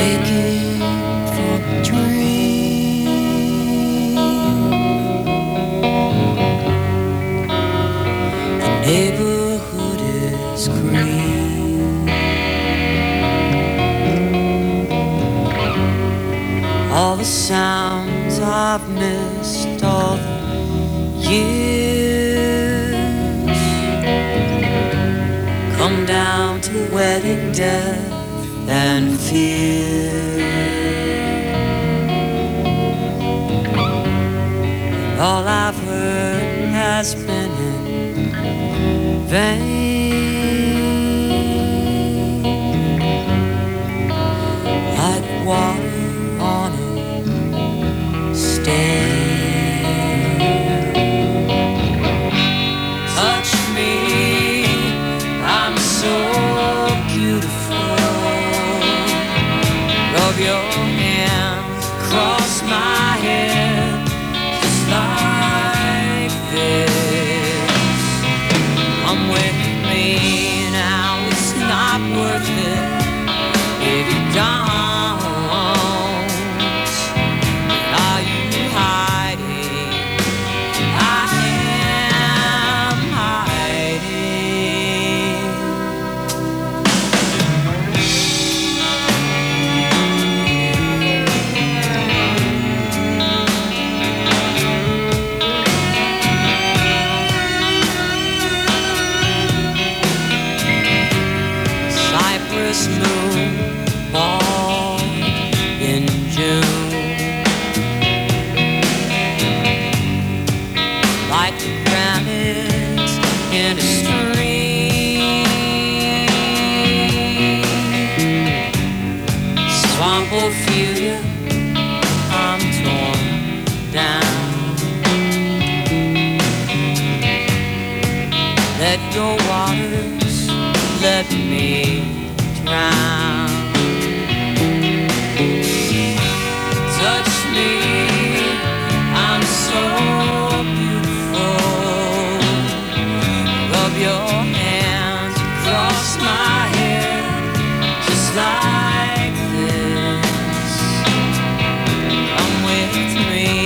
waking from a dream. The neighborhood is green. All the sounds I've missed all the years come down to wedding, death and fear. And all I've heard has been in vain, like water on a stain. Touch me, I'm so beautiful. Rub your hands across my head, just like this. Come with me now, it's not worth it if you don't. Are you hiding? I am hiding. Cypress moon ball in June, like the granite in a stream. Swamp Ophelia, I'm torn down. Let your waters let me drown. Touch me, I'm so beautiful. Rub your hands across my head, just like this. Come with me